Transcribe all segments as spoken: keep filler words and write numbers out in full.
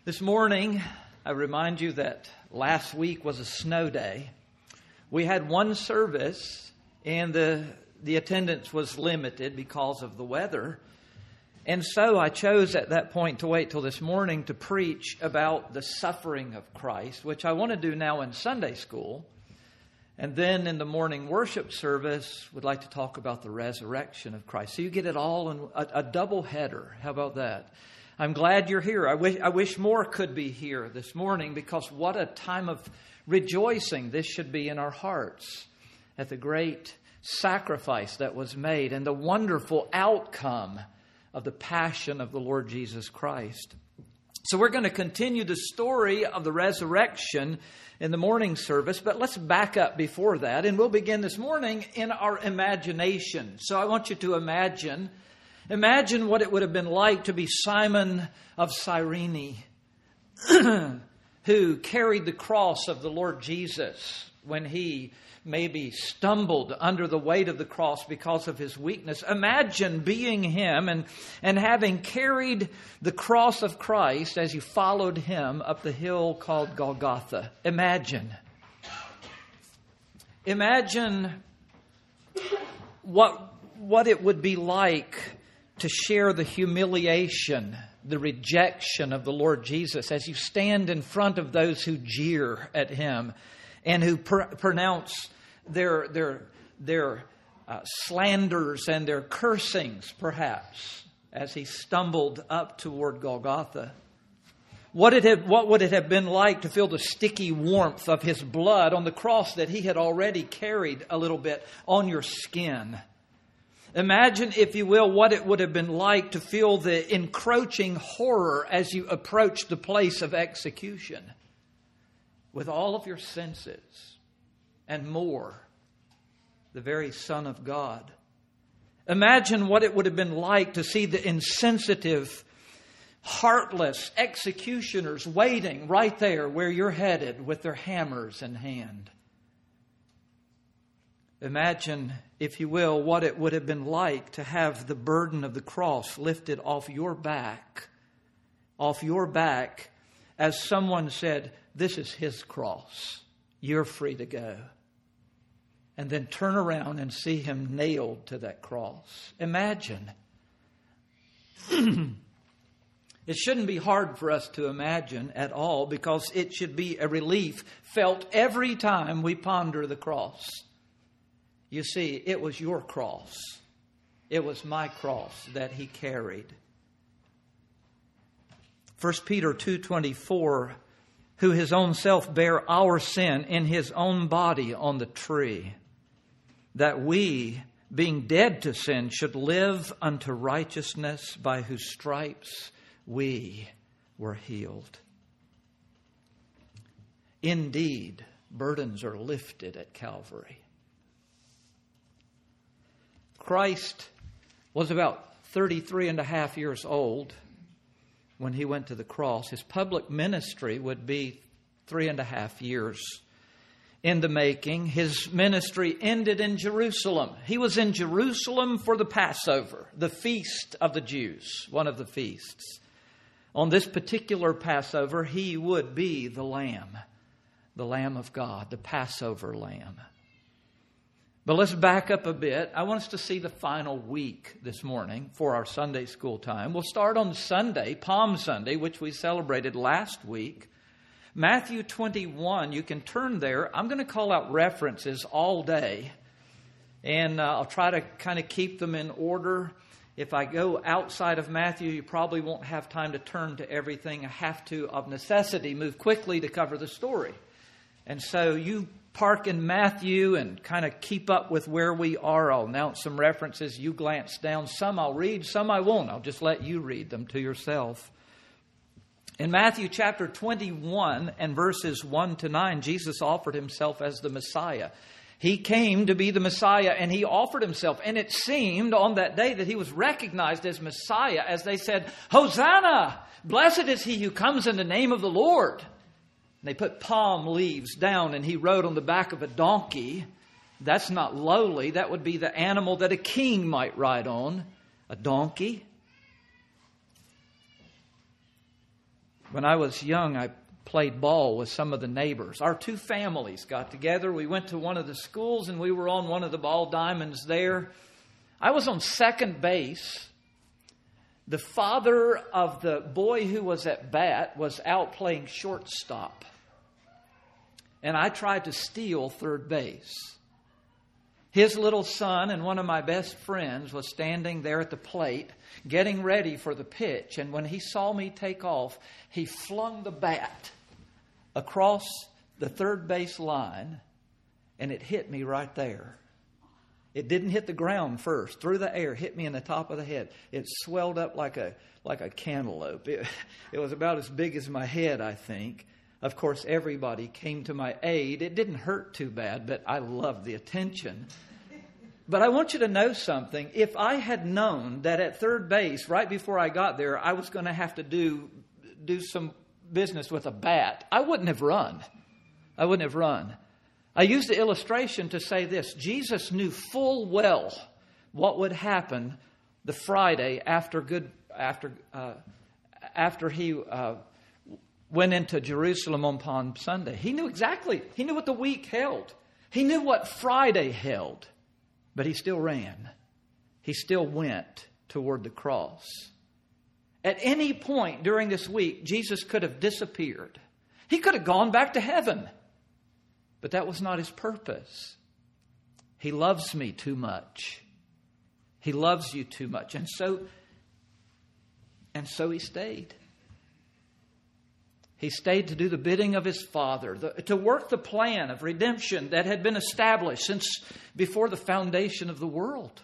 This morning, I remind you that last week was a snow day. We had one service, and the the attendance was limited because of the weather. And so I chose at that point to wait till this morning to preach about the suffering of Christ, which I want to do now in Sunday school. And then in the morning worship service, would like to talk about the resurrection of Christ. So you get it all in a, a double header. How about that? I'm glad you're here. I wish, I wish more could be here this morning, because what a time of rejoicing this should be in our hearts at the great sacrifice that was made and the wonderful outcome of the passion of the Lord Jesus Christ. So we're going to continue the story of the resurrection in the morning service, but let's back up before that, and we'll begin this morning in our imagination. So I want you to imagine Imagine what it would have been like to be Simon of Cyrene, who carried the cross of the Lord Jesus when he maybe stumbled under the weight of the cross because of his weakness. Imagine being him and, and having carried the cross of Christ as you followed him up the hill called Golgotha. Imagine. Imagine what, what it would be like to share the humiliation, the rejection of the Lord Jesus as you stand in front of those who jeer at him and who pr- pronounce their their their uh, slanders and their cursings, perhaps, as he stumbled up toward Golgotha. What it had, what would it have been like to feel the sticky warmth of his blood on the cross that he had already carried a little bit on your skin? Imagine, if you will, what it would have been like to feel the encroaching horror as you approach the place of execution with all of your senses and more, the very Son of God. Imagine what it would have been like to see the insensitive, heartless executioners waiting right there where you're headed with their hammers in hand. Imagine, if you will, what it would have been like to have the burden of the cross lifted off your back, off your back, as someone said, "This is his cross. You're free to go." And then turn around and see him nailed to that cross. Imagine. It shouldn't be hard for us to imagine at all, because it should be a relief felt every time we ponder the cross. You see, it was your cross. It was my cross that he carried. First Peter two twenty-four, who his own self bare our sin in his own body on the tree, that we, being dead to sin, should live unto righteousness, by whose stripes we were healed. Indeed, burdens are lifted at Calvary. Christ was about thirty-three and a half years old when he went to the cross. His public ministry would be three and a half years in the making. His ministry ended in Jerusalem. He was in Jerusalem for the Passover, the feast of the Jews, one of the feasts. On this particular Passover, he would be the Lamb, the Lamb of God, the Passover Lamb. But let's back up a bit. I want us to see the final week this morning for our Sunday school time. We'll start on Sunday, Palm Sunday, which we celebrated last week. Matthew twenty-one, you can turn there. I'm going to call out references all day, and uh, I'll try to kind of keep them in order. If I go outside of Matthew, you probably won't have time to turn to everything. I have to, of necessity, move quickly to cover the story. And so you park in Matthew and kind of keep up with where we are. I'll announce some references. You glance down. Some I'll read, some I won't. I'll just let you read them to yourself. In Matthew chapter twenty-one and verses one to nine, Jesus offered himself as the Messiah. He came to be the Messiah, and he offered himself. And it seemed on that day that he was recognized as Messiah as they said, "Hosanna! Blessed is he who comes in the name of the Lord." They put palm leaves down, and he rode on the back of a donkey. That's not lowly. That would be the animal that a king might ride on, a donkey. When I was young, I played ball with some of the neighbors. Our two families got together. We went to one of the schools and we were on one of the ball diamonds there. I was on second base. The father of the boy who was at bat was out playing shortstop. And I tried to steal third base. His little son and one of my best friends was standing there at the plate, getting ready for the pitch. And when he saw me take off, he flung the bat across the third base line, and it hit me right there. It didn't hit the ground first. Through the air, hit me in the top of the head. It swelled up like a like a cantaloupe. It, it was about as big as my head, I think. Of course, everybody came to my aid. It didn't hurt too bad, but I loved the attention. But I want you to know something. If I had known that at third base, right before I got there, I was going to have to do do some business with a bat, I wouldn't have run. I wouldn't have run. I used the illustration to say this. Jesus knew full well what would happen the Friday after good after uh, after he uh, went into Jerusalem on Palm Sunday. He knew exactly. He knew what the week held. He knew what Friday held. But he still ran. He still went toward the cross. At any point during this week, Jesus could have disappeared. He could have gone back to heaven. But that was not his purpose. He loves me too much. He loves you too much. And so, and so he stayed. He stayed to do the bidding of his Father, the, to work the plan of redemption that had been established since before the foundation of the world.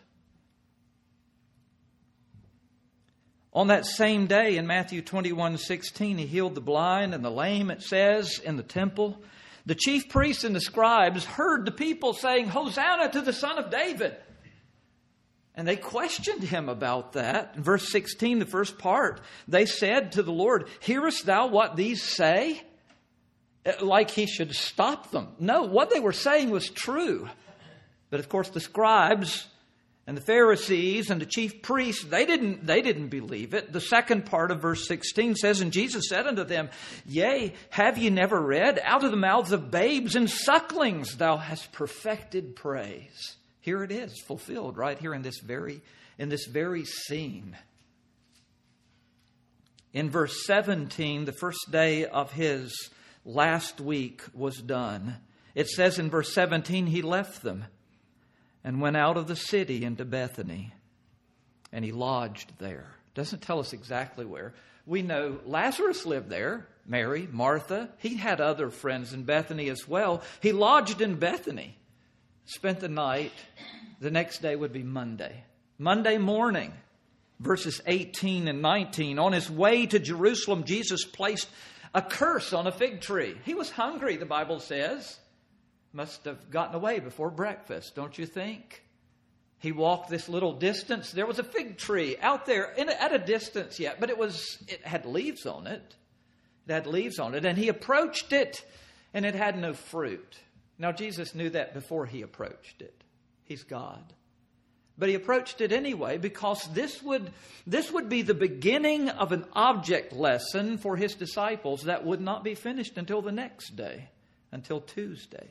On that same day in Matthew twenty-one sixteen, he healed the blind and the lame, it says, in the temple. The chief priests and the scribes heard the people saying, Hosanna to the Son of David. And they questioned him about that. In verse sixteen, the first part, they said to the Lord, hearest thou what these say? Like he should stop them. No, what they were saying was true. But of course the scribes and the Pharisees and the chief priests, they didn't, they didn't believe it. The second part of verse sixteen says, and Jesus said unto them, Yea, have ye never read, out of the mouths of babes and sucklings thou hast perfected praise. Here it is, fulfilled right here in this very, in this very scene. In verse seventeen, the first day of his last week was done. It says in verse seventeen, he left them and went out of the city into Bethany, and he lodged there. Doesn't tell us exactly where. We know Lazarus lived there, Mary, Martha. He had other friends in Bethany as well. He lodged in Bethany, spent the night. The next day would be Monday. Monday morning, verses eighteen and nineteen. On his way to Jerusalem, Jesus placed a curse on a fig tree. He was hungry, the Bible says. Must have gotten away before breakfast, don't you think? He walked this little distance. There was a fig tree out there in a, at a distance yet, but it was it had leaves on it. It had leaves on it. And he approached it, and it had no fruit. Now, Jesus knew that before he approached it. He's God. But he approached it anyway because this would, this would be the beginning of an object lesson for his disciples that would not be finished until the next day, until Tuesday.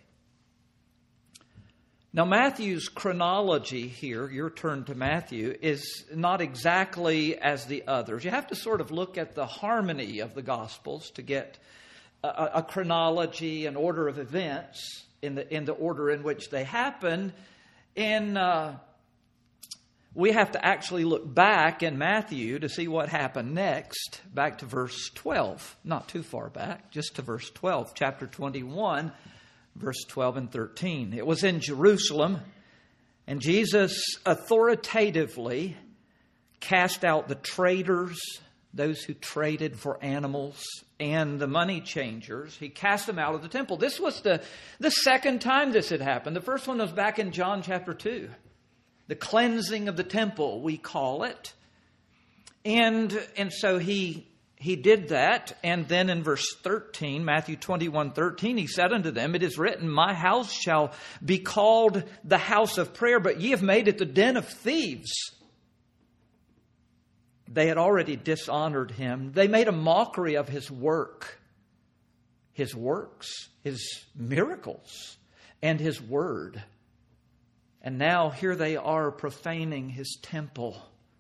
Now, Matthew's chronology here, your turn to Matthew, is not exactly as the others. You have to sort of look at the harmony of the Gospels to get a, a chronology, an order of events in the in the order in which they happen. And uh, we have to actually look back in Matthew to see what happened next, back to verse twelve. Not too far back, just to verse twelve, chapter twenty-one. Verse twelve and thirteen. It was in Jerusalem, and Jesus authoritatively cast out the traders, those who traded for animals, and the money changers. He cast them out of the temple. This was the, the second time this had happened. The first one was back in John chapter two. The cleansing of the temple, we call it. And, and so he... He did that, and then in verse thirteen, Matthew twenty-one thirteen, he said unto them, It is written, My house shall be called the house of prayer, but ye have made it the den of thieves. They had already dishonored him. They made a mockery of his work, his works, his miracles, and his word. And now here they are profaning his temple,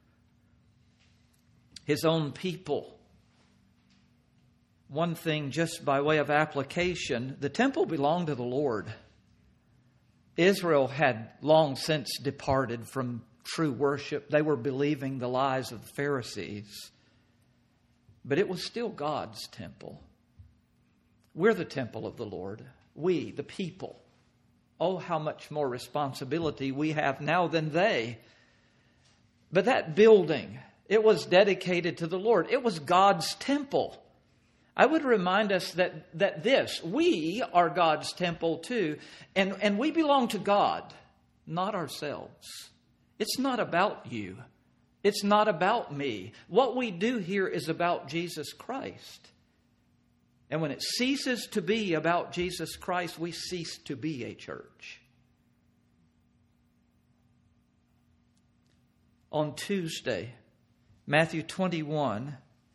his own people. One thing just by way of application, the temple belonged to the Lord. Israel had long since departed from true worship. They were believing the lies of the Pharisees. But it was still God's temple. We're the temple of the Lord. We, the people. Oh, how much more responsibility we have now than they. But that building, it was dedicated to the Lord. It was God's temple. I would remind us that, that this, we are God's temple too, and, and we belong to God, not ourselves. It's not about you. It's not about me. What we do here is about Jesus Christ. And when it ceases to be about Jesus Christ, we cease to be a church. On Tuesday, Matthew twenty-one,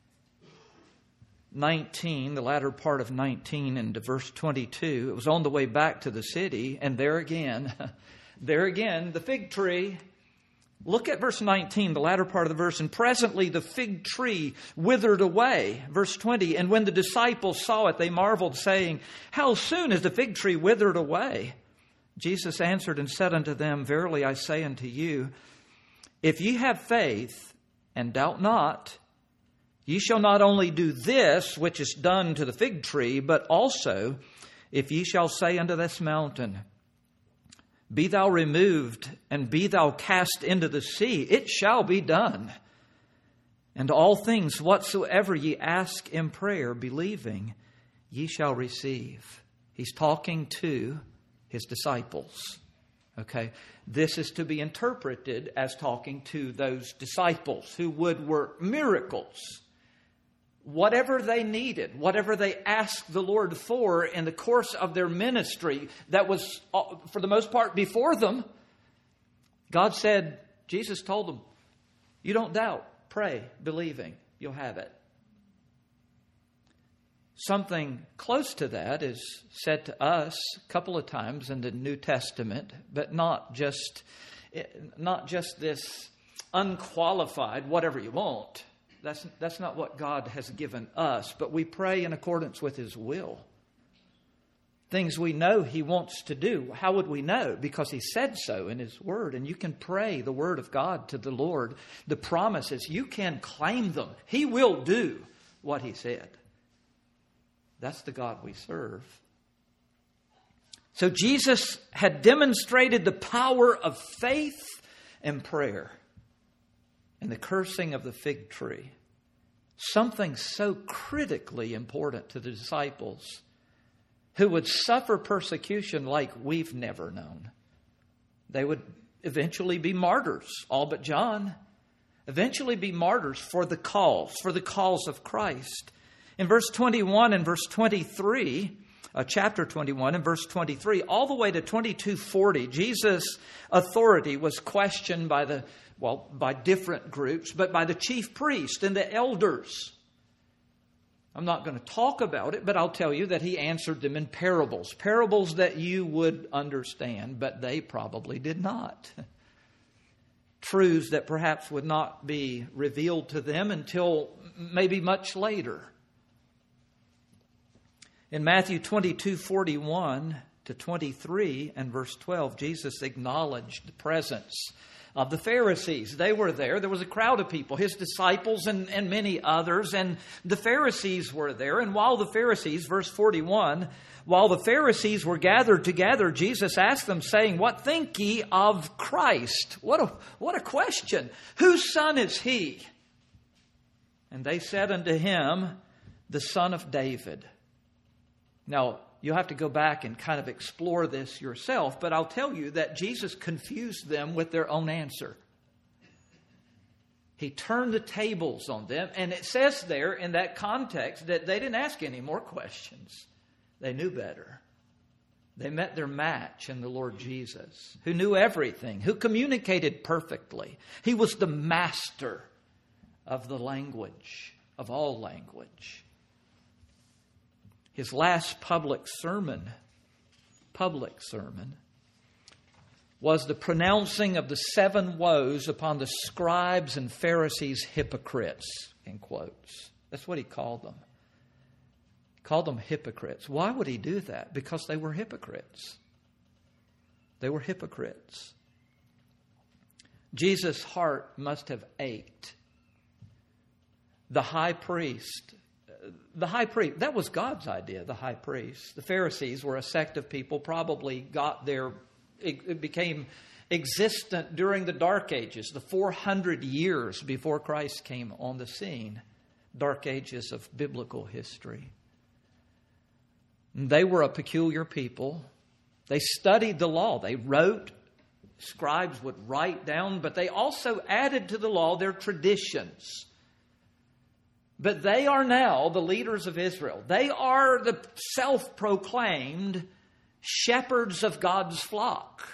nineteen, the latter part of nineteen into verse twenty-two, it was on the way back to the city, and there again, there again, the fig tree. Look at verse nineteen, the latter part of the verse. And presently the fig tree withered away. Verse twenty, and when the disciples saw it, they marveled, saying, how soon is the fig tree withered away? Jesus answered and said unto them, verily I say unto you, if ye have faith and doubt not, ye shall not only do this which is done to the fig tree, but also if ye shall say unto this mountain, be thou removed, and be thou cast into the sea, it shall be done. And all things whatsoever ye ask in prayer, believing, ye shall receive. He's talking to his disciples. Okay, this is to be interpreted as talking to those disciples who would work miracles. Whatever they needed, whatever they asked the Lord for in the course of their ministry that was, for the most part, before them, God said, Jesus told them, you don't doubt, pray, believing, you'll have it. Something close to that is said to us a couple of times in the New Testament, but not just, not just this unqualified, whatever you want. That's, that's not what God has given us, but we pray in accordance with His will. Things we know He wants to do. How would we know? Because He said so in His Word. And you can pray the Word of God to the Lord. The promises, you can claim them. He will do what He said. That's the God we serve. So Jesus had demonstrated the power of faith and prayer. And the cursing of the fig tree. Something so critically important to the disciples who would suffer persecution like we've never known. They would eventually be martyrs, all but John. Eventually be martyrs for the cause, for the cause of Christ. In verse twenty-one and verse twenty-three, uh, chapter twenty-one and verse twenty-three, all the way to twenty-two forty, Jesus' authority was questioned by the Well, by different groups, but by the chief priest and the elders. I'm not going to talk about it, but I'll tell you that he answered them in parables. Parables that you would understand, but they probably did not. Truths that perhaps would not be revealed to them until maybe much later. In Matthew twenty-two forty-one to twenty-three and verse twelve, Jesus acknowledged the presence of the Pharisees. They were there. There was a crowd of people, His disciples and, and many others. And the Pharisees were there. And while the Pharisees, verse forty-one, while the Pharisees were gathered together, Jesus asked them, saying, what think ye of Christ? What a, what a question. Whose son is He? And they said unto Him, the Son of David. Now, you'll have to go back and kind of explore this yourself, but I'll tell you that Jesus confused them with their own answer. He turned the tables on them, and it says there in that context that they didn't ask any more questions. They knew better. They met their match in the Lord Jesus, who knew everything, who communicated perfectly. He was the master of the language, of all language. His last public sermon, public sermon, was the pronouncing of the seven woes upon the scribes and Pharisees hypocrites, in quotes. That's what he called them. He called them hypocrites. Why would he do that? Because they were hypocrites. They were hypocrites. Jesus' heart must have ached. The high priest, the high priest, that was God's idea, the high priest. The Pharisees were a sect of people, probably got their, it, it became existent during the Dark Ages, the four hundred years before Christ came on the scene. Dark Ages of biblical history. They were a peculiar people. They studied the law. They wrote. Scribes would write down, but they also added to the law their traditions. But they are now the leaders of Israel. They are the self-proclaimed shepherds of God's flock.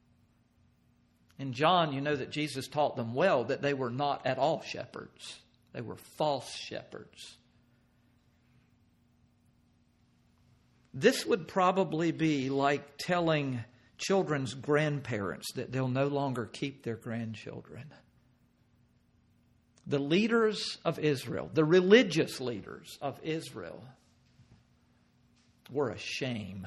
In John, you know that Jesus taught them well that they were not at all shepherds. They were false shepherds. This would probably be like telling children's grandparents that they'll no longer keep their grandchildren. The leaders of Israel, the religious leaders of Israel, were a shame.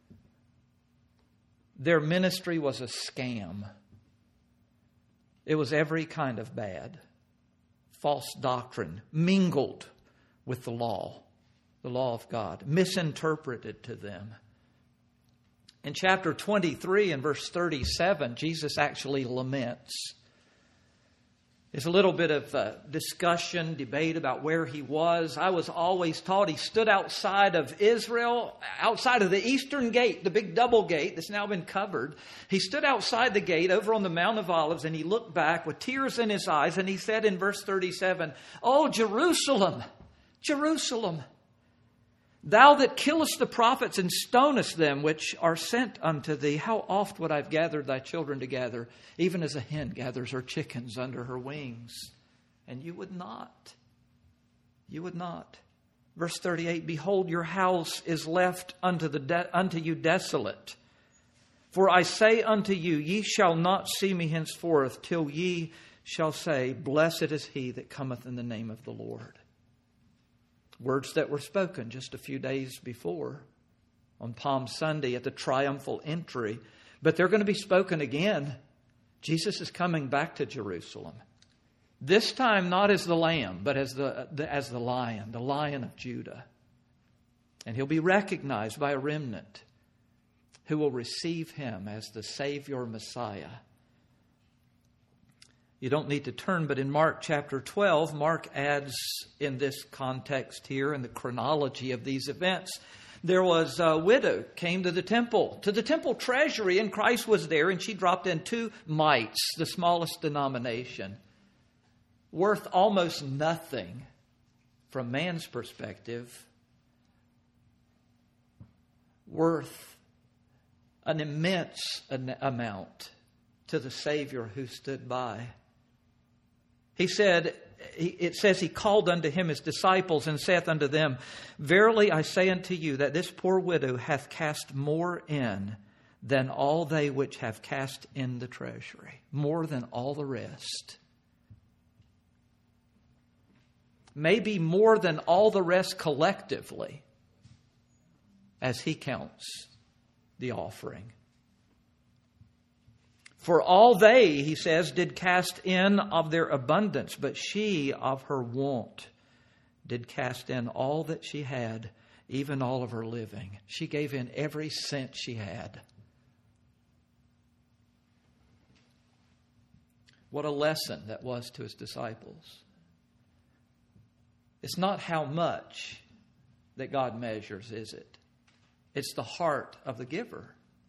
Their ministry was a scam. It was every kind of bad. False doctrine mingled with the law, the law of God, misinterpreted to them. In chapter twenty-three and verse thirty-seven, Jesus actually laments. There's a little bit of uh, discussion, debate about where he was. I was always taught he stood outside of Israel, outside of the eastern gate, the big double gate that's now been covered. He stood outside the gate over on the Mount of Olives, and he looked back with tears in his eyes, and he said in verse thirty-seven, "Oh, Jerusalem, Jerusalem, thou that killest the prophets and stonest them which are sent unto thee, how oft would I have gathered thy children together, even as a hen gathers her chickens under her wings. And you would not. You would not." Verse thirty-eight, "Behold, your house is left unto, the de- unto you desolate. For I say unto you, ye shall not see me henceforth, till ye shall say, Blessed is he that cometh in the name of the Lord." Words that were spoken just a few days before on Palm Sunday at the triumphal entry. But they're going to be spoken again. Jesus is coming back to Jerusalem. This time not as the lamb, but as the, the as the lion, the Lion of Judah. And he'll be recognized by a remnant who will receive him as the Savior Messiah. You don't need to turn, but in Mark chapter twelve, Mark adds in this context here, in the chronology of these events, there was a widow came to the temple, to the temple treasury, and Christ was there, and she dropped in two mites, the smallest denomination, worth almost nothing from man's perspective, worth an immense amount to the Savior who stood by. He said, it says he called unto him his disciples and saith unto them, Verily I say unto you that this poor widow hath cast more in than all they which have cast in the treasury. More than all the rest. Maybe more than all the rest collectively, as he counts the offering. For all they, he says, did cast in of their abundance, but she of her want did cast in all that she had, even all of her living. She gave in every cent she had. What a lesson that was to his disciples. It's not how much that God measures, is it? It's the heart of the giver.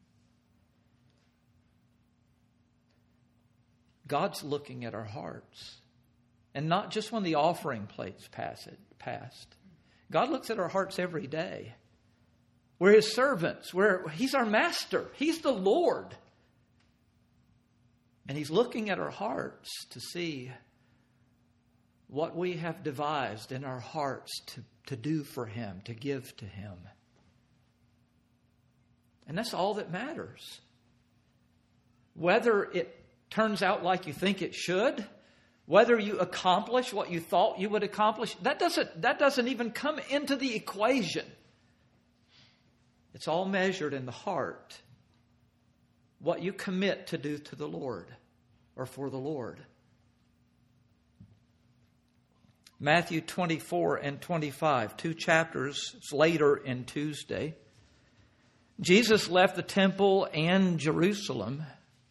God's looking at our hearts. And not just when the offering plates pass it, passed. God looks at our hearts every day. We're his servants. We're, he's our master. He's the Lord. And he's looking at our hearts to see what we have devised in our hearts to, to do for Him, to give to Him. And that's all that matters. Whether it turns out like you think it should, whether you accomplish what you thought you would accomplish, that doesn't, that doesn't even come into the equation. It's all measured in the heart. What you commit to do to the Lord or for the Lord. Matthew twenty-four and twenty-five, two chapters later in Tuesday, Jesus left the temple and Jerusalem,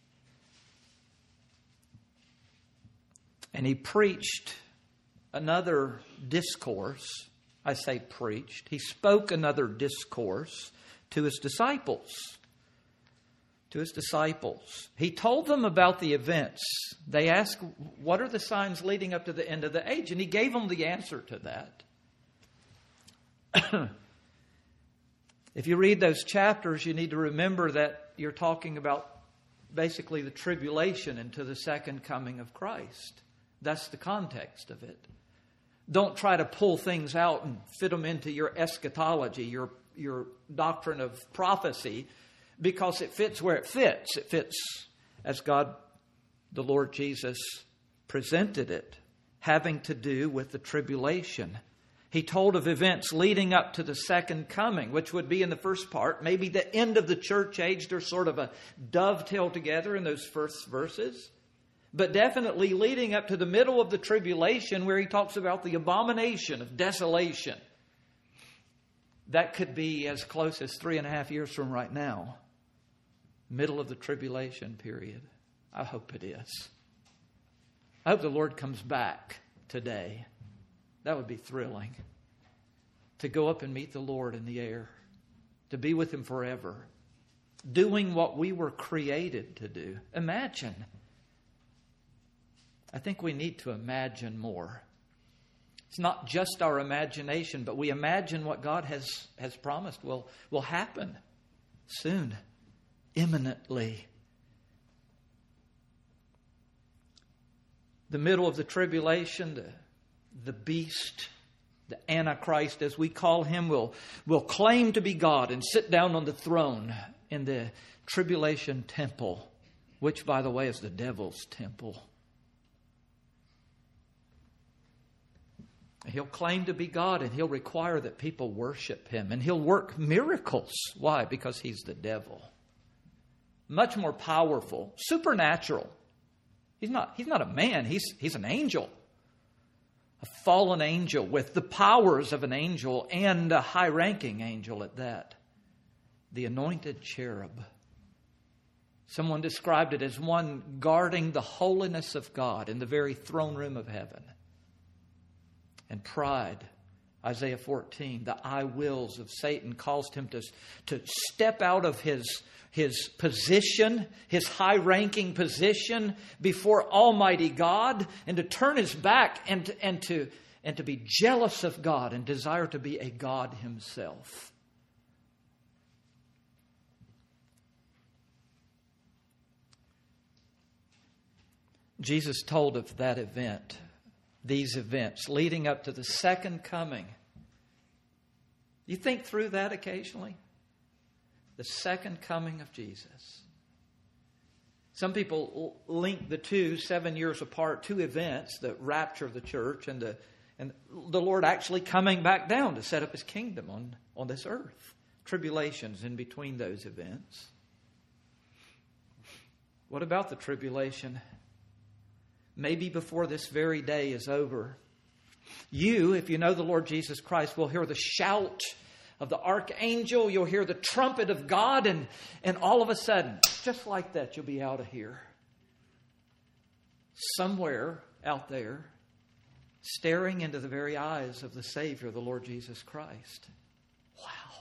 and He preached another discourse. I say preached. He spoke another discourse to His disciples. To His disciples. He told them about the events. They asked, what are the signs leading up to the end of the age? And He gave them the answer to that. If you read those chapters, you need to remember that you're talking about basically the tribulation into the second coming of Christ. That's the context of it. Don't try to pull things out and fit them into your eschatology, your, your doctrine of prophecy, because it fits where it fits. It fits as God, the Lord Jesus, presented it, having to do with the tribulation. He told of events leading up to the second coming, which would be in the first part, maybe the end of the church age. There's sort of a dovetail together in those first verses. But definitely leading up to the middle of the tribulation, where He talks about the abomination of desolation. That could be as close as three and a half years from right now. Middle of the tribulation period. I hope it is. I hope the Lord comes back today. That would be thrilling. To go up and meet the Lord in the air. To be with Him forever. Doing what we were created to do. Imagine. I think we need to imagine more. It's not just our imagination, but we imagine what God has, has promised will, will happen soon, imminently. The middle of the tribulation, the, the beast, the Antichrist, as we call him, will, will claim to be God and sit down on the throne in the tribulation temple, which, by the way, is the devil's temple. He'll claim to be God, and He'll require that people worship Him. And He'll work miracles. Why? Because He's the devil. Much more powerful, supernatural. He's not, he's not a man. He's, he's an angel. A fallen angel with the powers of an angel, and a high-ranking angel at that. The anointed cherub. Someone described it as one guarding the holiness of God in the very throne room of heaven. And pride, Isaiah fourteen, the I wills of Satan caused him to, to step out of his, his position, his high-ranking position before Almighty God, and to turn his back and, and, to, and to be jealous of God and desire to be a God himself. Jesus told of that event. These events leading up to the second coming. You think through that occasionally? The second coming of Jesus. Some people link the two, seven years apart, two events, the rapture of the church and the, and the Lord actually coming back down to set up His kingdom on, on this earth. Tribulations in between those events. What about the tribulation? Maybe before this very day is over, you, if you know the Lord Jesus Christ, will hear the shout of the archangel. You'll hear the trumpet of God, and, and all of a sudden, just like that, you'll be out of here. Somewhere out there, staring into the very eyes of the Savior, the Lord Jesus Christ. Wow.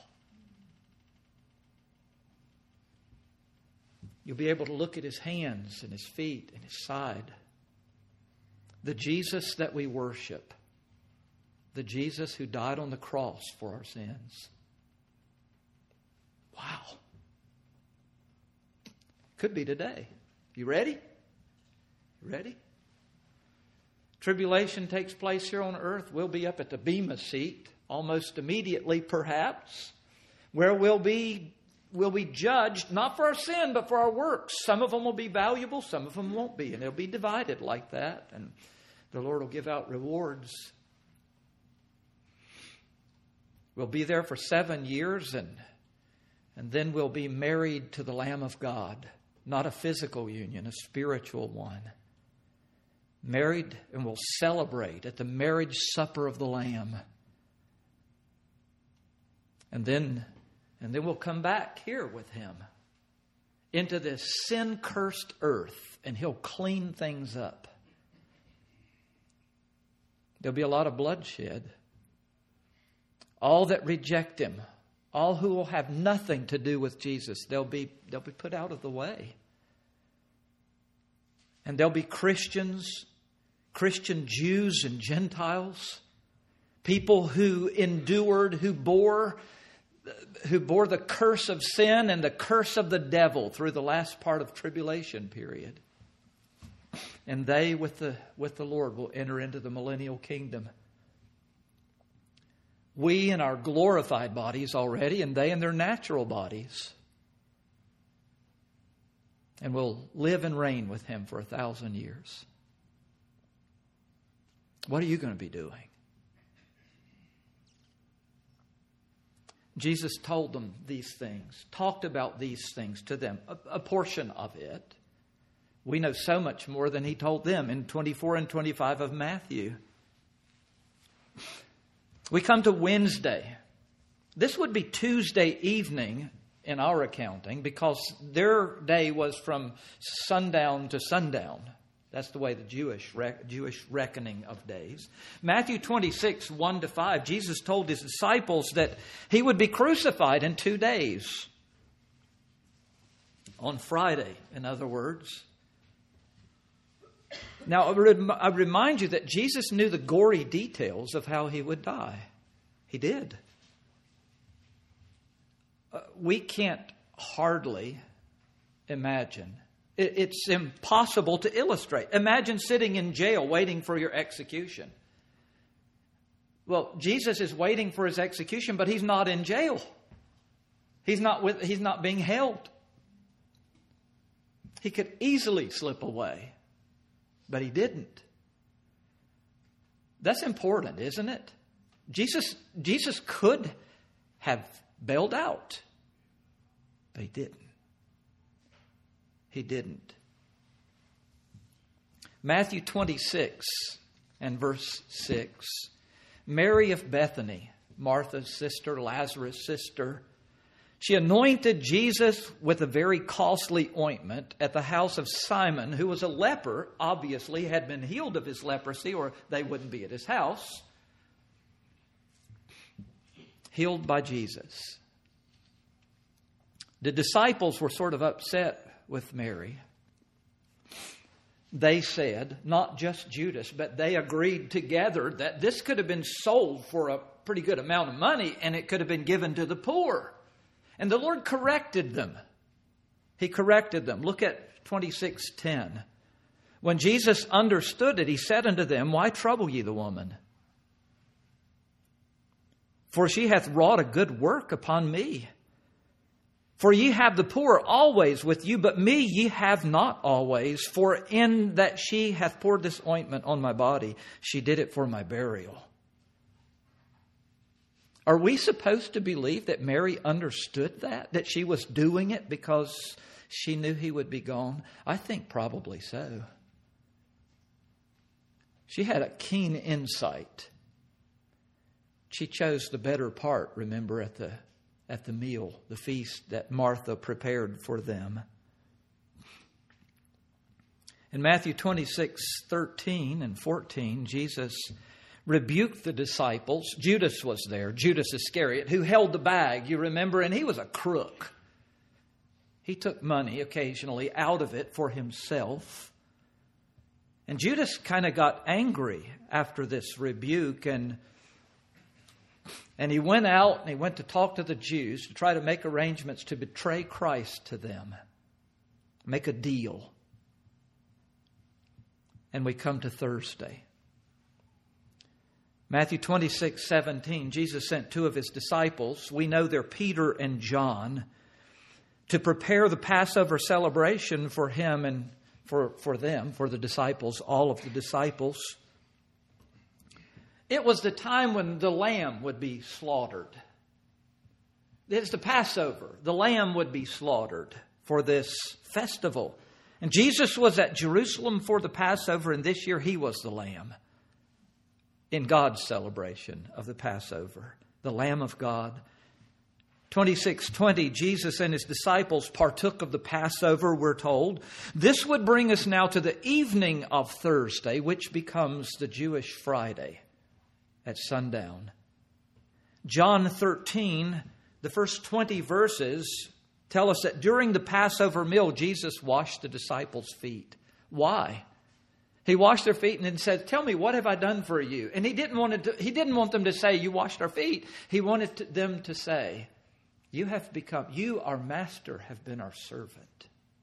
You'll be able to look at His hands and His feet and His side. The Jesus that we worship. The Jesus who died on the cross for our sins. Wow. Could be today. You ready? You ready? Tribulation takes place here on earth. We'll be up at the Bema seat almost immediately, perhaps, where we'll be, we'll be judged not for our sin, but for our works. Some of them will be valuable, some of them won't be, and they'll be divided like that, and the Lord will give out rewards. We'll be there for seven years, and, and then we'll be married to the Lamb of God. Not a physical union, a spiritual one. Married, and we'll celebrate at the marriage supper of the Lamb. And then, and then we'll come back here with Him into this sin-cursed earth, and He'll clean things up. There'll be a lot of bloodshed. All that reject Him, all who will have nothing to do with Jesus, they'll be, they'll be put out of the way. And there'll be Christians, Christian Jews and Gentiles, people who endured, who bore, who bore the curse of sin and the curse of the devil through the last part of tribulation period. And they, with the, with the Lord, will enter into the millennial kingdom. We in our glorified bodies already, and they in their natural bodies. And we'll live and reign with Him for a thousand years. What are you going to be doing? Jesus told them these things, talked about these things to them, a, a portion of it. We know so much more than He told them in twenty-four and twenty-five of Matthew. We come to Wednesday. This would be Tuesday evening in our accounting, because their day was from sundown to sundown. That's the way the Jewish rec- Jewish reckoning of days. Matthew twenty-six, one to five, Jesus told His disciples that He would be crucified in two days. On Friday, in other words. Now, I remind you that Jesus knew the gory details of how He would die. He did. Uh, we can't hardly imagine. It, it's impossible to illustrate. Imagine sitting in jail waiting for your execution. Well, Jesus is waiting for His execution, but He's not in jail. He's not with, he's not being held. He could easily slip away, but He didn't. That's important, isn't it? Jesus, Jesus could have bailed out, but He didn't. He didn't. Matthew twenty-six and verse six. Mary of Bethany, Martha's sister, Lazarus' sister, she anointed Jesus with a very costly ointment at the house of Simon, who was a leper, obviously had been healed of his leprosy, or they wouldn't be at his house. Healed by Jesus. The disciples were sort of upset with Mary. They said, not just Judas, but they agreed together that this could have been sold for a pretty good amount of money, and it could have been given to the poor. And the Lord corrected them. He corrected them. Look at twenty-six ten. When Jesus understood it, He said unto them, Why trouble ye the woman? For she hath wrought a good work upon me. For ye have the poor always with you, but me ye have not always. For in that she hath poured this ointment on my body, she did it for my burial. Are we supposed to believe that Mary understood that? That she was doing it because she knew He would be gone? I think probably so. She had a keen insight. She chose the better part, remember, at the at the meal, the feast that Martha prepared for them. In Matthew twenty-six, thirteen and fourteen, Jesus rebuked the disciples. Judas was there, Judas Iscariot, who held the bag, you remember, and he was a crook. He took money occasionally out of it for himself. And Judas kind of got angry after this rebuke, and And he went out and he went to talk to the Jews to try to make arrangements to betray Christ to them. Make a deal. And we come to Thursday. Matthew twenty-six seventeen, Jesus sent two of his disciples. We know they're Peter and John, to prepare the Passover celebration for him and for, for them, for the disciples, all of the disciples. It was the time when the lamb would be slaughtered. It's the Passover. The lamb would be slaughtered for this festival. And Jesus was at Jerusalem for the Passover, and this year he was the lamb in God's celebration of the Passover, the Lamb of God. twenty-six twenty, Jesus and his disciples partook of the Passover, we're told. This would bring us now to the evening of Thursday, which becomes the Jewish Friday at sundown. John thirteen, the first twenty verses tell us that during the Passover meal, Jesus washed the disciples' feet. Why? He washed their feet and then said, "Tell me, what have I done for you?" And he didn't want to, he didn't want them to say, "You washed our feet." He wanted to, them to say, "You have become, you, our master, have been our servant."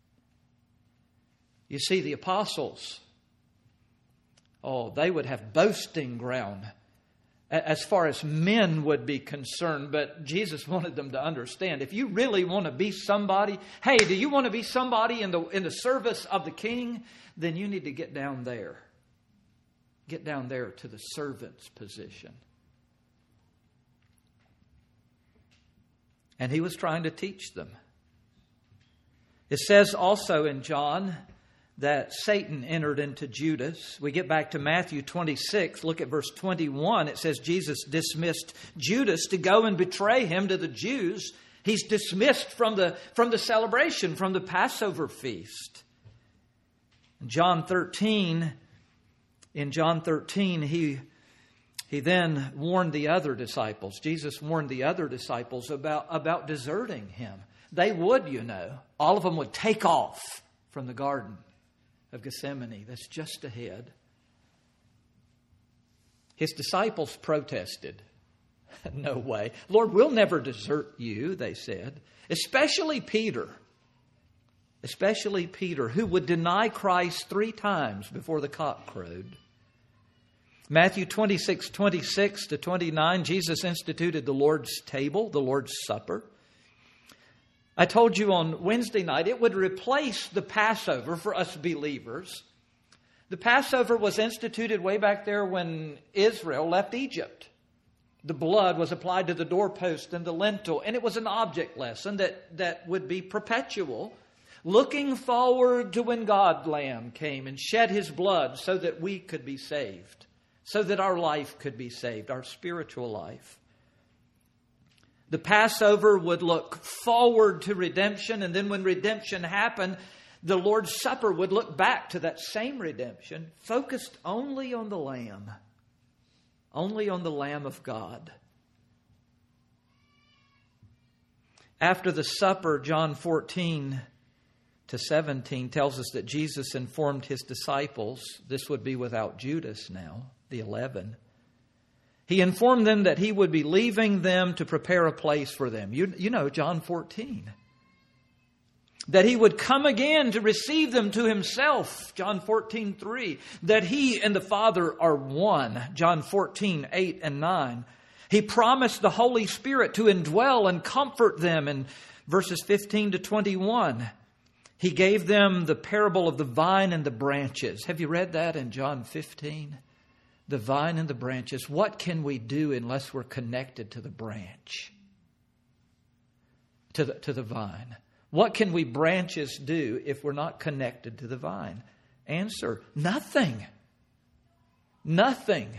You see, the apostles, oh, they would have boasting ground as far as men would be concerned. But Jesus wanted them to understand, if you really want to be somebody, hey, do you want to be somebody in the in the service of the King? Then you need to get down there. Get down there to the servant's position. And he was trying to teach them. It says also in John that Satan entered into Judas. We get back to Matthew twenty-six. Look at verse twenty-one. It says Jesus dismissed Judas to go and betray him to the Jews. He's dismissed from the, from the celebration, from the Passover feast. In John thirteen, in John thirteen, he, he then warned the other disciples. Jesus warned the other disciples about, about deserting him. They would, you know, all of them would take off from the Garden of Gethsemane that's just ahead. His disciples protested. No way. "Lord, we'll never desert you," they said. Especially Peter. Especially Peter, who would deny Christ three times before the cock crowed. Matthew twenty-six, twenty-six to twenty-nine, Jesus instituted the Lord's table, the Lord's Supper. I told you on Wednesday night it would replace the Passover for us believers. The Passover was instituted way back there when Israel left Egypt. The blood was applied to the doorpost and the lintel, and it was an object lesson that, that would be perpetual, looking forward to when God's Lamb came and shed his blood so that we could be saved, so that our life could be saved, our spiritual life. The Passover would look forward to redemption, and then when redemption happened, the Lord's Supper would look back to that same redemption, focused only on the Lamb, only on the Lamb of God. After the supper, John fourteen to seventeen tells us that Jesus informed his disciples, this would be without Judas now, the eleven. He informed them that he would be leaving them to prepare a place for them. You, you know, John fourteen. That he would come again to receive them to himself, John fourteen three. That he and the Father are one, John fourteen eight and nine. He promised the Holy Spirit to indwell and comfort them in verses fifteen to twenty-one. He gave them the parable of the vine and the branches. Have you read that in John fifteen? The vine and the branches. What can we do unless we're connected to the branch? To the, to the vine. What can we branches do if we're not connected to the vine? Answer, nothing. Nothing.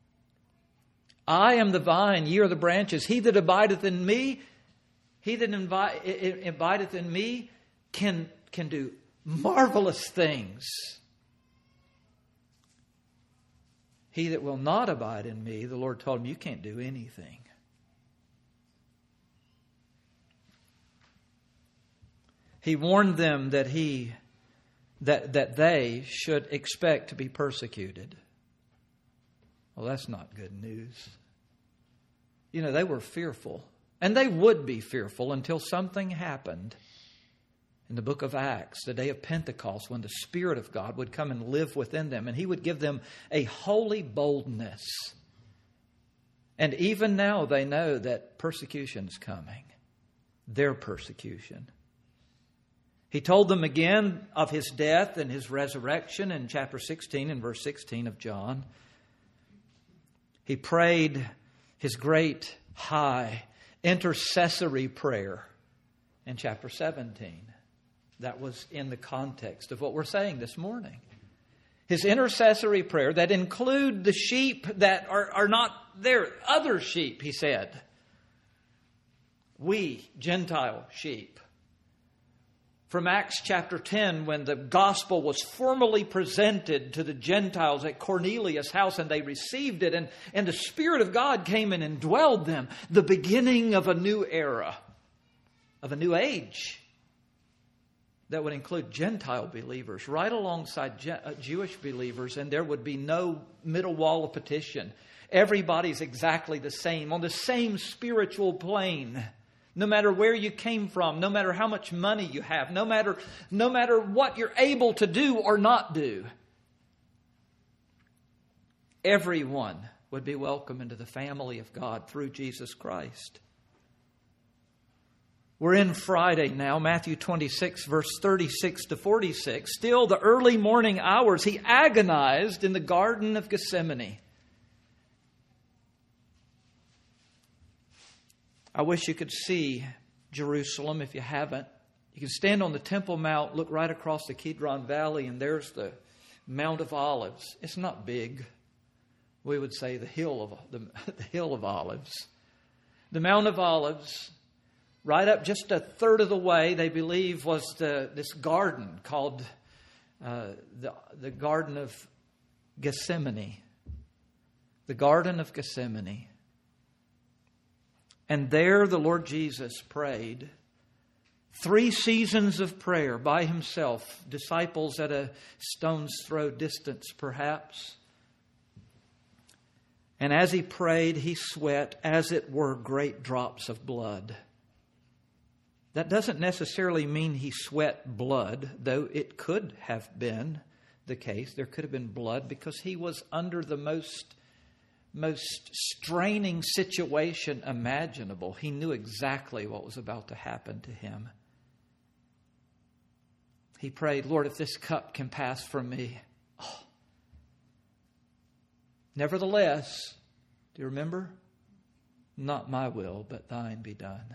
I am the vine, ye are the branches. He that abideth in me, he that invi- abideth in me can, can do marvelous things. He that will not abide in me, the Lord told him, you can't do anything. He warned them that he that that they should expect to be persecuted. Well, that's not good news. You know, they were fearful. And they would be fearful until something happened in the book of Acts, the day of Pentecost, when the Spirit of God would come and live within them. And He would give them a holy boldness And even now they know that persecution is coming. Their persecution. He told them again of His death and His resurrection in chapter sixteen and verse sixteen of John. He prayed His great, high, intercessory prayer in chapter seventeen. That was in the context of what we're saying this morning. His intercessory prayer that include the sheep that are, are not there. Other sheep, He said. We, Gentile sheep. From Acts chapter ten, when the gospel was formally presented to the Gentiles at Cornelius' house and they received it, and, and the Spirit of God came and indwelled them, the beginning of a new era, of a new age that would include Gentile believers right alongside Je- uh, Jewish believers, and there would be no middle wall of partition. Everybody's exactly the same, on the same spiritual plane. No matter where you came from, no matter how much money you have, no matter, no matter what you're able to do or not do, everyone would be welcome into the family of God through Jesus Christ. We're in Friday now, Matthew twenty-six, verse thirty-six to forty-six. Still the early morning hours, He agonized in the Garden of Gethsemane. I wish you could see Jerusalem if you haven't. You can stand on the Temple Mount, look right across the Kidron Valley, and there's the Mount of Olives. It's not big. We would say the hill of the, the hill of Olives. The Mount of Olives, right up just a third of the way, they believe was the, this garden called uh, the, the Garden of Gethsemane. The Garden of Gethsemane. And there the Lord Jesus prayed three seasons of prayer by Himself, disciples at a stone's throw distance perhaps. And as He prayed, He sweat, as it were, great drops of blood. That doesn't necessarily mean He sweat blood, though it could have been the case. There could have been blood because He was under the most most straining situation imaginable. He knew exactly what was about to happen to Him. He prayed, Lord, if this cup can pass from me. Oh. Nevertheless, do you remember? Not my will, but thine be done.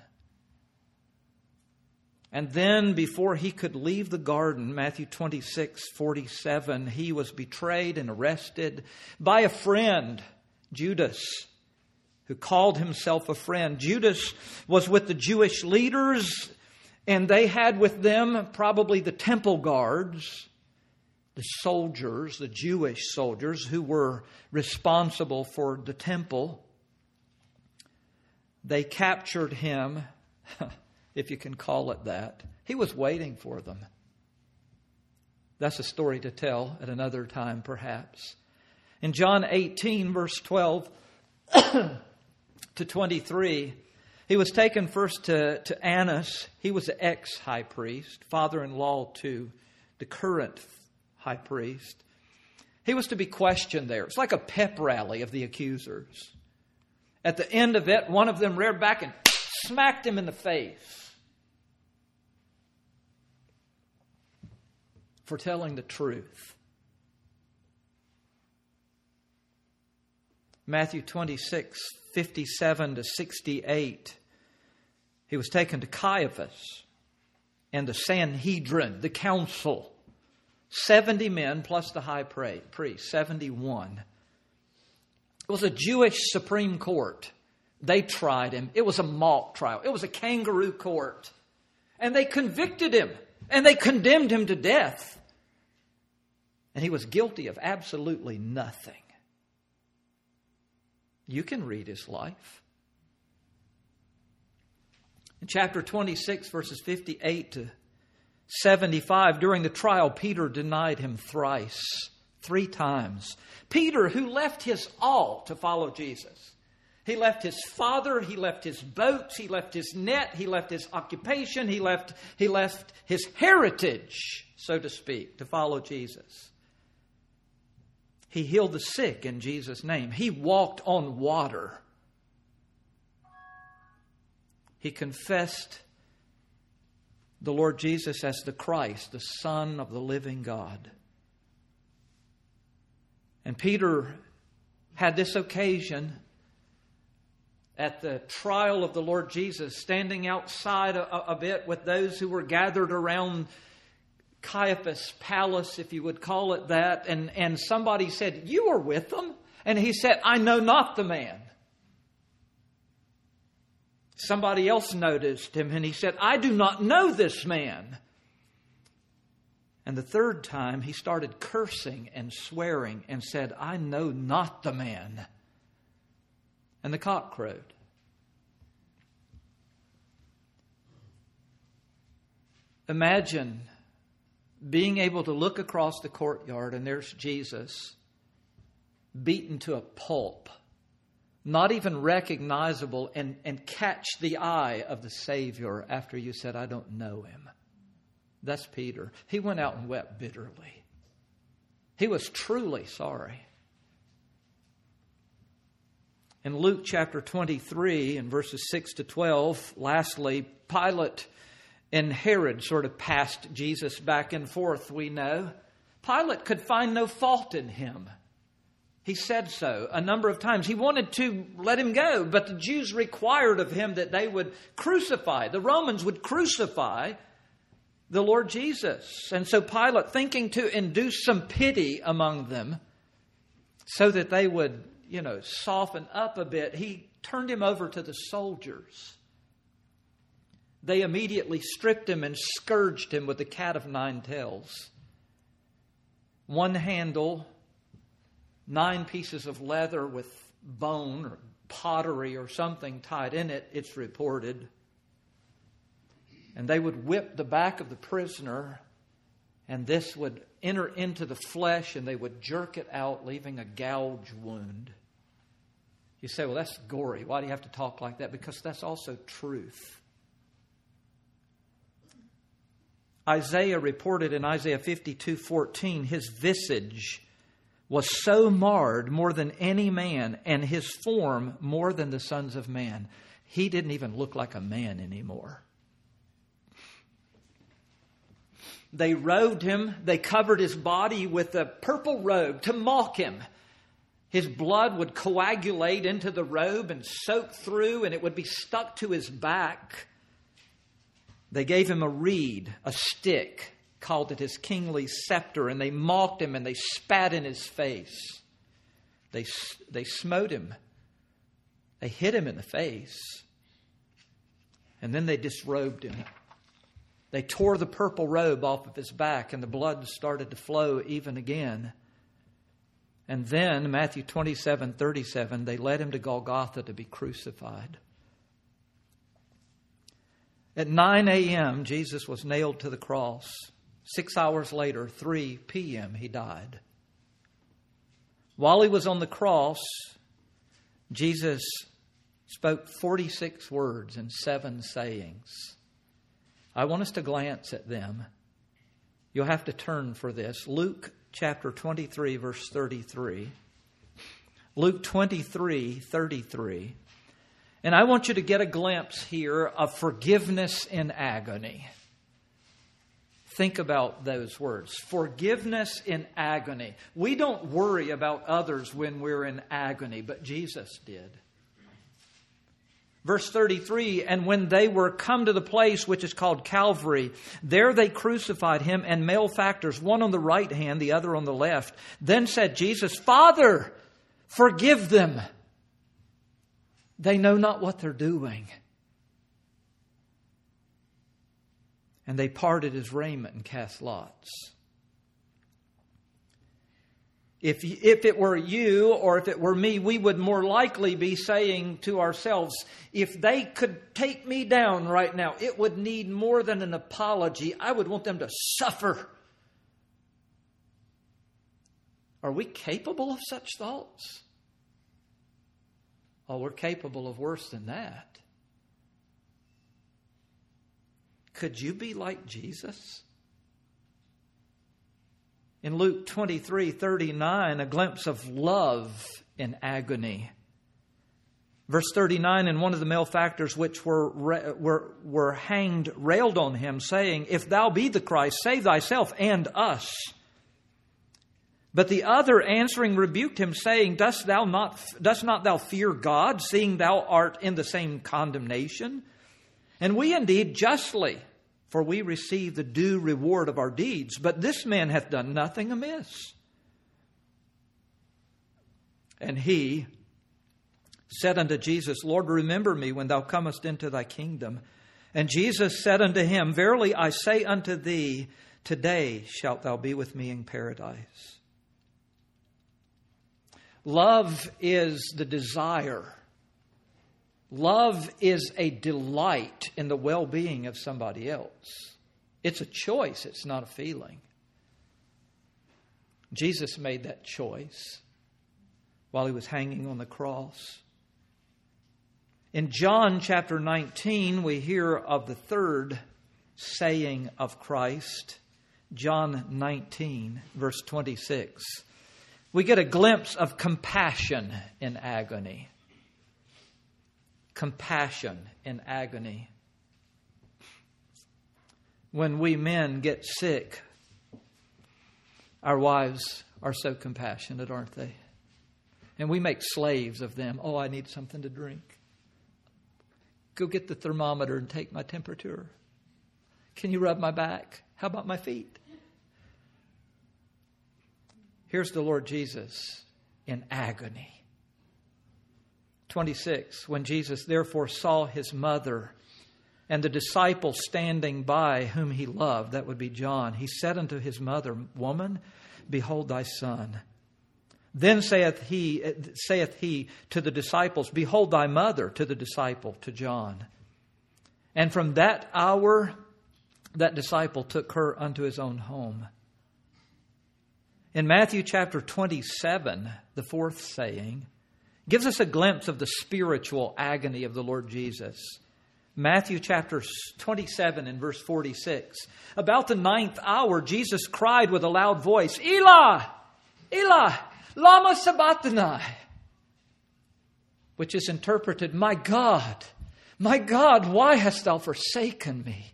And then before He could leave the garden, Matthew twenty-six, forty-seven, He was betrayed and arrested by a friend, Judas, who called himself a friend. Judas was with the Jewish leaders, and they had with them probably the temple guards, the soldiers, the Jewish soldiers who were responsible for the temple. They captured him, if you can call it that. He was waiting for them. That's a story to tell at another time, perhaps. In John eighteen, verse twelve to twenty-three, He was taken first to, to Annas. He was the ex-high priest, father-in-law to the current high priest. He was to be questioned there. It's like a pep rally of the accusers. At the end of it, one of them reared back and smacked him in the face for telling the truth. Matthew twenty-six, fifty-seven to sixty-eight. He was taken to Caiaphas and the Sanhedrin, the council. seventy men plus the high priest, seventy-one. It was a Jewish Supreme Court. They tried him. It was a mock trial. It was a kangaroo court. And they convicted him. And they condemned him to death. And he was guilty of absolutely nothing. You can read his life. In chapter twenty-six, verses fifty-eight to seventy-five, during the trial, Peter denied him thrice, three times. Peter, who left his all to follow Jesus. He left his father, he left his boats, he left his net, he left his occupation, he left, he left his heritage, so to speak, to follow Jesus. He healed the sick in Jesus' name. He walked on water He confessed the Lord Jesus as the Christ, the Son of the living God. And Peter had this occasion at the trial of the Lord Jesus, standing outside a, a bit with those who were gathered around Caiaphas' palace, if you would call it that. And, and somebody said, "You were with them?" And he said, "I know not the man." Somebody else noticed him and he said, "I do not know this man." And the third time he started cursing and swearing and said, "I know not the man." And the cock crowed. Imagine being able to look across the courtyard and there's Jesus beaten to a pulp, not even recognizable, and, and catch the eye of the Savior after you said, "I don't know him." That's Peter. He went out and wept bitterly. He was truly sorry. In Luke chapter twenty-three and verses six to twelve, lastly, Pilate and Herod sort of passed Jesus back and forth, we know. Pilate could find no fault in him. He said so a number of times. He wanted to let him go, but the Jews required of him that they would crucify. The Romans would crucify the Lord Jesus. And so Pilate, thinking to induce some pity among them so that they would, you know, soften up a bit, he turned him over to the soldiers. They immediately stripped him and scourged him with the cat of nine tails. One handle, nine pieces of leather with bone or pottery or something tied in it, it's reported. And they would whip the back of the prisoner, and this would enter into the flesh, and they would jerk it out, leaving a gouge wound. You say, "Well, that's gory. Why do you have to talk like that?" Because that's also truth. Isaiah reported in Isaiah fifty-two fourteen, his visage was so marred more than any man, and his form more than the sons of man. He didn't even look like a man anymore. They robed him. They covered his body with a purple robe to mock him. His blood would coagulate into the robe and soak through, and it would be stuck to his back. They gave him a reed, a stick, called it his kingly scepter, and they mocked him and they spat in his face. They, they smote him. They hit him in the face. And then they disrobed him. They tore the purple robe off of his back, and the blood started to flow even again. And then, Matthew twenty-seven thirty-seven, they led him to Golgotha to be crucified. At nine a.m., Jesus was nailed to the cross. Six hours later, three p.m., he died. While he was on the cross, Jesus spoke forty-six words and seven sayings. I want us to glance at them. You'll have to turn for this. Luke chapter twenty-three, verse thirty-three. Luke twenty-three, thirty-three. And I want you to get a glimpse here of forgiveness in agony. Think about those words. Forgiveness in agony. We don't worry about others when we're in agony, but Jesus did. Verse thirty-three, and when they were come to the place which is called Calvary, there they crucified him and malefactors, one on the right hand, the other on the left. Then said Jesus, Father, forgive them. They know not what they're doing. And they parted his raiment and cast lots. If, if it were you or if it were me, we would more likely be saying to ourselves, if they could take me down right now, it would need more than an apology. I would want them to suffer. Are we capable of such thoughts? Oh, we're capable of worse than that. Could you be like Jesus? In Luke twenty-three thirty-nine, a glimpse of love in agony. Verse thirty-nine, and one of the malefactors which were, were, were hanged railed on him, saying, If thou be the Christ, save thyself and us. But the other answering rebuked him, saying, Dost thou not, dost not thou fear God, seeing thou art in the same condemnation? And we indeed justly, for we receive the due reward of our deeds. But this man hath done nothing amiss. And he said unto Jesus, Lord, remember me when thou comest into thy kingdom. And Jesus said unto him, Verily I say unto thee, today shalt thou be with me in paradise. Love is the desire. Love is a delight in the well-being of somebody else. It's a choice. It's not a feeling. Jesus made that choice while he was hanging on the cross. In John chapter nineteen, we hear of the third saying of Christ. John nineteen, verse twenty-six. We get a glimpse of compassion in agony. Compassion in agony. When we men get sick, our wives are so compassionate, aren't they? And we make slaves of them. Oh, I need something to drink. Go get the thermometer and take my temperature. Can you rub my back? How about my feet? Here's the Lord Jesus in agony. twenty-six, when Jesus therefore saw his mother and the disciple standing by whom he loved, that would be John, he said unto his mother, Woman, behold thy son. Then saith he, saith he to the disciples, Behold thy mother, to the disciple, to John. And from that hour, that disciple took her unto his own home. In Matthew chapter twenty-seven, the fourth saying, gives us a glimpse of the spiritual agony of the Lord Jesus. Matthew chapter twenty-seven and verse forty-six. About the ninth hour, Jesus cried with a loud voice, Eli, Eli, lama sabachthani, which is interpreted, My God, my God, why hast thou forsaken me?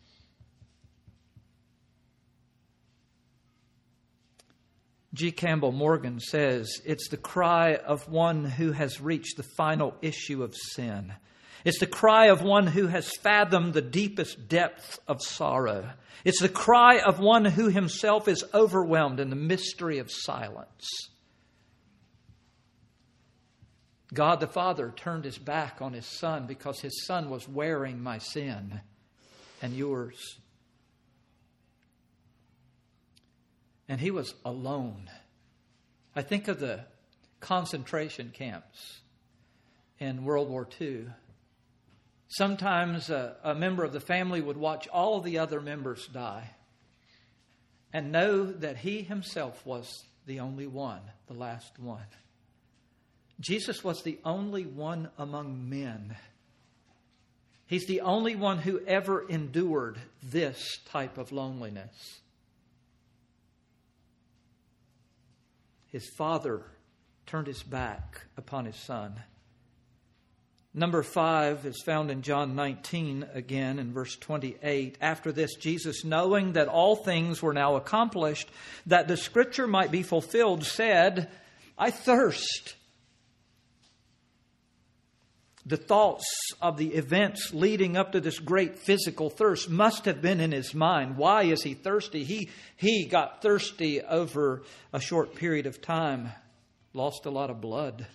G. Campbell Morgan says, it's the cry of one who has reached the final issue of sin. It's the cry of one who has fathomed the deepest depth of sorrow. It's the cry of one who himself is overwhelmed in the mystery of silence. God the Father turned his back on his Son because his Son was wearing my sin and yours. And he was alone. I think of the concentration camps in World War Two. Sometimes a, a member of the family would watch all of the other members die and know that he himself was the only one, the last one. Jesus was the only one among men. He's the only one who ever endured this type of loneliness. His Father turned his back upon his Son. Number five is found in John nineteen again in verse twenty-eight. After this, Jesus, knowing that all things were now accomplished, that the Scripture might be fulfilled, said, I thirst. The thoughts of the events leading up to this great physical thirst must have been in his mind. Why is he thirsty? He, he got thirsty over a short period of time, lost a lot of blood.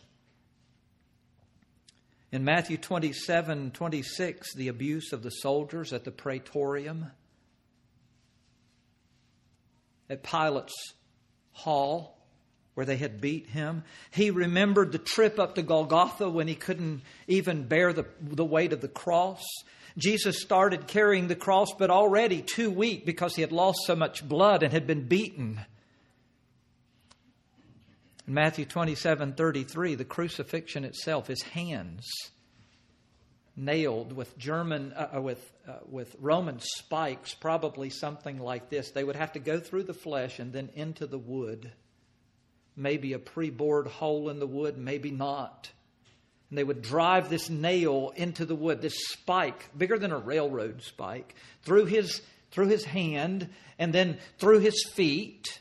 In Matthew twenty-seven, twenty-six, the abuse of the soldiers at the Praetorium, at Pilate's hall, where they had beat him. He remembered the trip up to Golgotha when he couldn't even bear the, the weight of the cross. Jesus started carrying the cross, but already too weak because he had lost so much blood and had been beaten. In Matthew twenty-seven, thirty-three, the crucifixion itself, his hands nailed with German, uh, with uh, with Roman spikes, probably something like this. They would have to go through the flesh and then into the wood. Maybe a pre-bored hole in the wood, maybe not. And they would drive this nail into the wood, this spike, bigger than a railroad spike, through his, through his hand and then through his feet.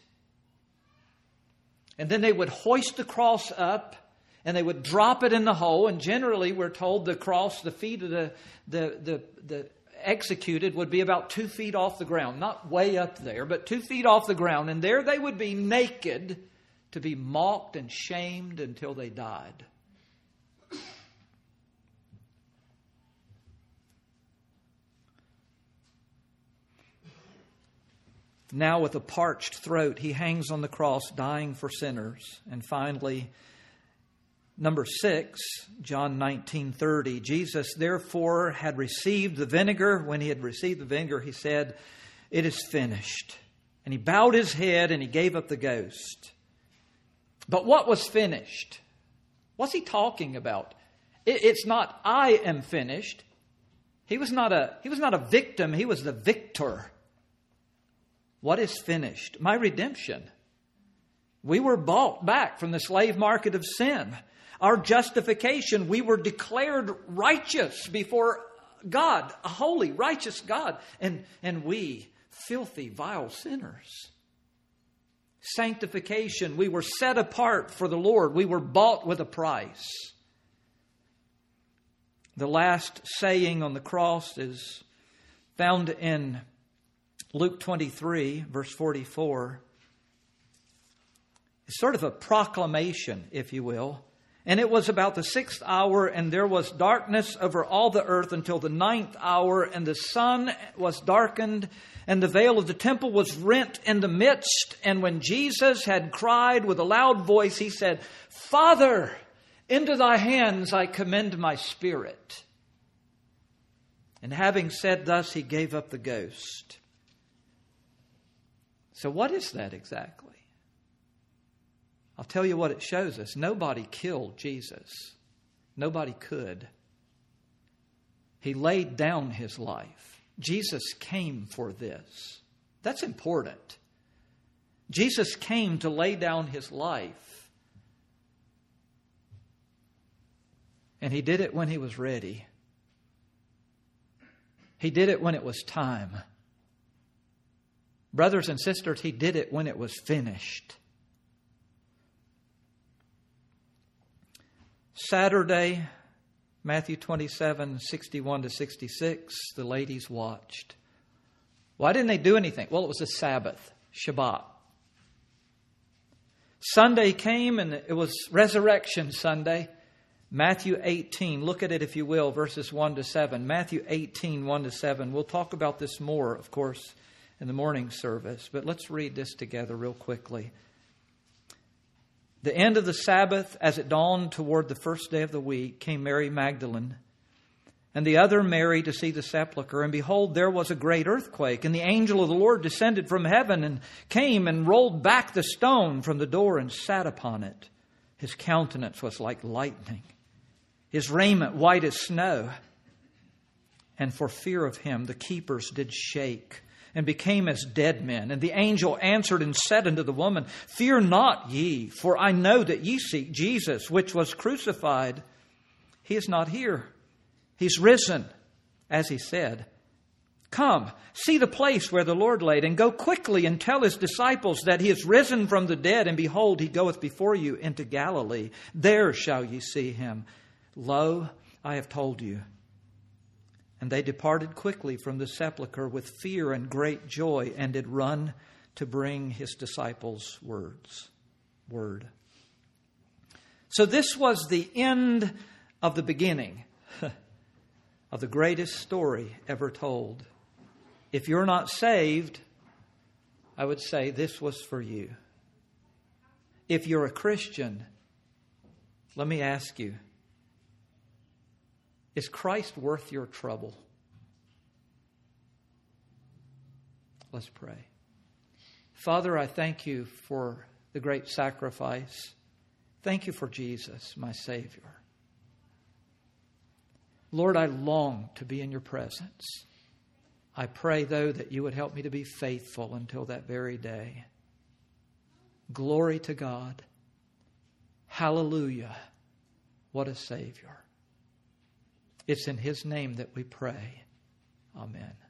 And then they would hoist the cross up and they would drop it in the hole. And generally, we're told the cross, the feet of the, the, the, the executed would be about two feet off the ground. Not way up there, but two feet off the ground. And there they would be naked to be mocked and shamed until they died. Now with a parched throat, he hangs on the cross, dying for sinners. And finally, number six, John nineteen thirty. Jesus, therefore, had received the vinegar. When he had received the vinegar, he said, "It is finished." And he bowed his head and he gave up the ghost. But what was finished? What's he talking about? It, it's not, "I am finished." He was not a, he was not a victim. He was the victor. What is finished? My redemption. We were bought back from the slave market of sin. Our justification, we were declared righteous before God, a holy, righteous God. And, and we, filthy, vile sinners. Sanctification, we were set apart for the Lord. We were bought with a price. The last saying on the cross is found in Luke twenty-three, verse forty-four. It's sort of a proclamation, if you will. And it was about the sixth hour, and there was darkness over all the earth until the ninth hour, and the sun was darkened, and the veil of the temple was rent in the midst. And when Jesus had cried with a loud voice, he said, "Father, into thy hands I commend my spirit." And having said thus, he gave up the ghost. So what is that exactly? I'll tell you what it shows us. Nobody killed Jesus. Nobody could. He laid down his life. Jesus came for this. That's important. Jesus came to lay down his life. And he did it when he was ready. He did it when it was time. Brothers and sisters, he did it when it was finished. Saturday, Matthew twenty-seven, sixty-one to sixty-six, the ladies watched. Why didn't they do anything? Well, it was a Sabbath, Shabbat. Sunday came and it was Resurrection Sunday. Matthew eighteen, look at it if you will, verses one to seven. Matthew eighteen, one to seven. We'll talk about this more, of course, in the morning service. But let's read this together real quickly. The end of the Sabbath, as it dawned toward the first day of the week, came Mary Magdalene and the other Mary to see the sepulchre. And behold, there was a great earthquake. And the angel of the Lord descended from heaven and came and rolled back the stone from the door and sat upon it. His countenance was like lightning, his raiment white as snow. And for fear of him, the keepers did shake and became as dead men. And the angel answered and said unto the woman, "Fear not ye, for I know that ye seek Jesus, which was crucified. He is not here. He's risen, as he said. Come, see the place where the Lord laid, and go quickly and tell his disciples that he is risen from the dead, and behold, he goeth before you into Galilee. There shall ye see him. Lo, I have told you." And they departed quickly from the sepulchre with fear and great joy, and did run to bring his disciples words. Word. So this was the end of the beginning of the greatest story ever told. If you're not saved, I would say this was for you. If you're a Christian, let me ask you, is Christ worth your trouble? Let's pray. Father, I thank you for the great sacrifice. Thank you for Jesus, my Savior. Lord, I long to be in your presence. I pray, though, that you would help me to be faithful until that very day. Glory to God. Hallelujah. What a Savior. It's in His name that we pray. Amen.